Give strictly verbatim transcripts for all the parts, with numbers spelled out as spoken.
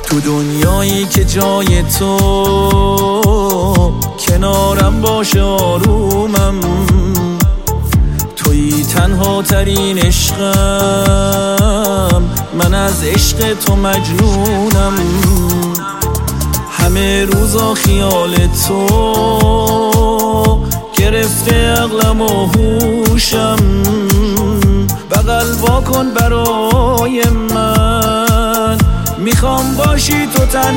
تو دنیایی که جای تو کنارم باشه آرومم، تویی تنها ترین عشقم، من از عشق تو مجنونم. همه روزا خیال تو گرفته عقلم و هوشم، بغل واکن برای من، میخوام باشی تو تن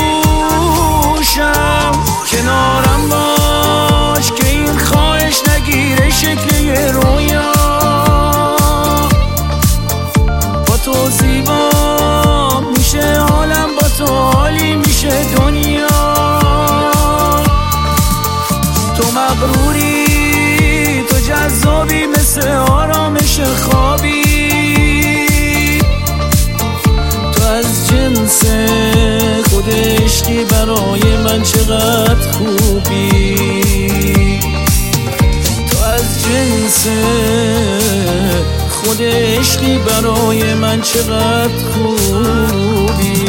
پوشم. کنارم باش که این خواهش نگیره شکل یه رویا، با تو زیبا میشه حالم، با تو حالی میشه دنیا. تو مغروری، تو جذابی، مثل آرامش خوابی، تو از جنس خود عشقی، برای من چقدر خوبی. تو از جنس خود عشقی، برای من چقدر خوبی.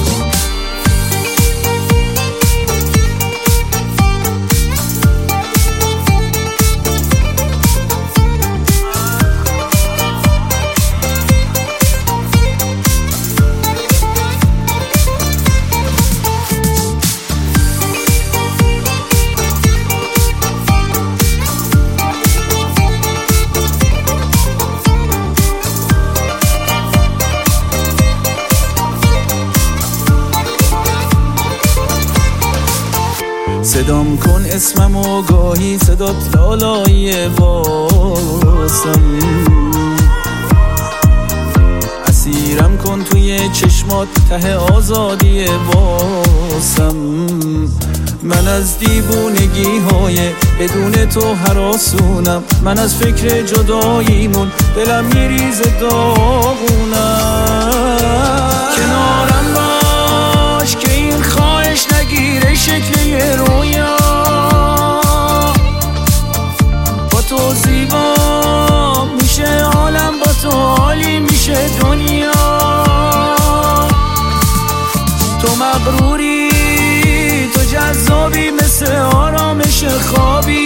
صدام کن اسمم و گاهی صدات لالایی واسم، اسیرم کن توی چشمات ته آزادی واسم. من از دیوونگی های بدون تو هراسونم، من از فکر جداییمون دلم میریزه داغونم. کنارم باش که این خواهش نگیره شکل یه رویا، با تو زیبا میشه حالم، با تو حالی میشه دنیا. تو مغروری، تو جذابی، مثل آرامش خوابی،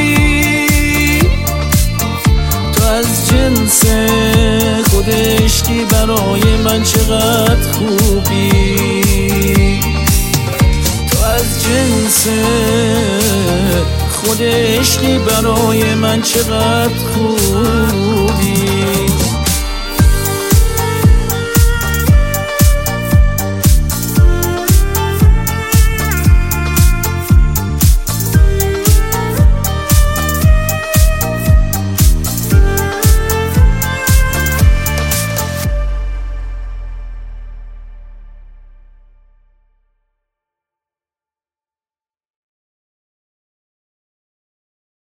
تو از جنس خود عشقی، برای من چقدر خوبی. تو از جنس خود عشقی، برای من چقدر خوبی.